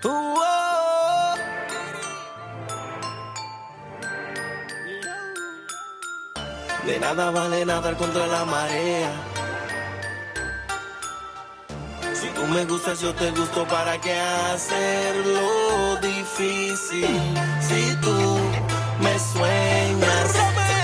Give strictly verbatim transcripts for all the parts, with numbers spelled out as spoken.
Uh, oh. De nada vale nadar contra la marea. Si tú me gustas, yo te gusto. ¿Para qué hacerlo difícil? Si tú me sueñas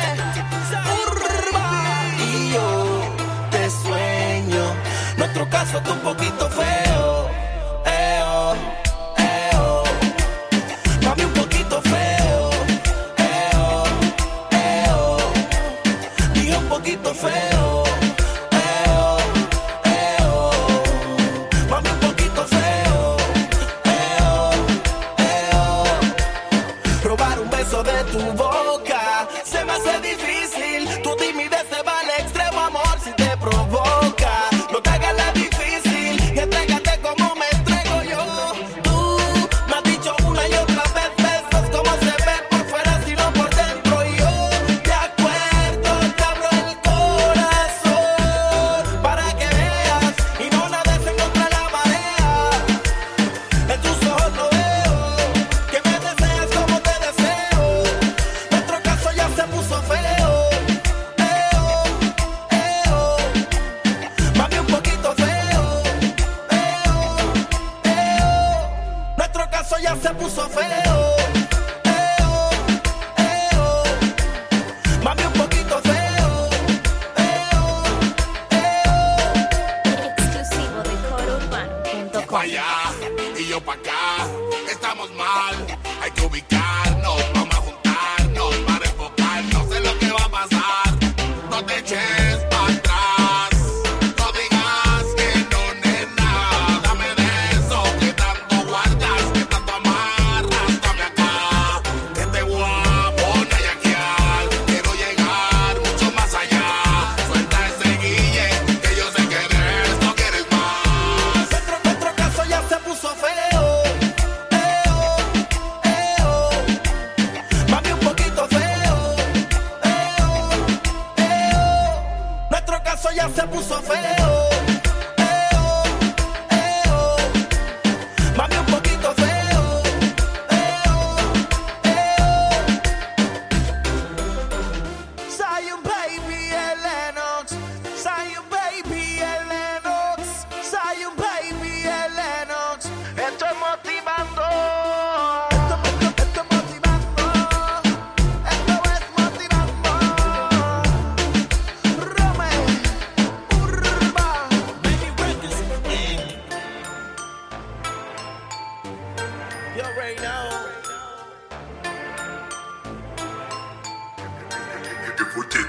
y yo te sueño, nuestro caso está un poquito feo. Eo, eo. Mami, un poquito feo. Eo, eo. Dije un poquito feo. Eo, eo. Mami, un poquito feo. Eo, eo. Robar un beso de tu boca se me hace difícil. Tu timidez se va al extremo, amor, si te provoca. No te hagas la difícil y entrégate como me entrego yo. Tú me has dicho una y otra vez besos como se ve por fuera sino por dentro. Y yo de acuerdo te abro el corazón para que veas y no nades en contra de la marea. En tus ojos lo veo, que me deseas como te deseo. Nuestro caso ya se puso feo. Eo, eo. Mami, un poquito feo. Eo, eo. Nuestro caso ya se puso feo. Eo, eo. Mami, un poquito feo. Eo, eo. Exclusivo de coro urbano punto com. Pa' allá y yo pa' acá, estamos mal, hay que ubicarnos, vamos a juntarnos para enfocarnos en lo que va a pasar. No te eches para atrás, no digas que no, nena, dame de eso que tanto guardas, que tanto amarras, dame acá, que te voy a poner a yaquear, quiero llegar mucho más allá, suelta ese guille, que yo sé que de esto quieres más. Nuestro, nuestro caso ya se puso feo. Eo, eo. Mami, un poquito feo. Eo, eo. Nuestro caso ya se puso feo. Eo, eo. Mami, un poquito feo. Eo, eo. Zion baby el Lennox, Zion baby el Lennox, Zion baby el Lennox. Esto es motivando. Esto, esto, esto es motivando. Esto es motivando. Rome, Urba, Baby Records. You already know. Que fuerte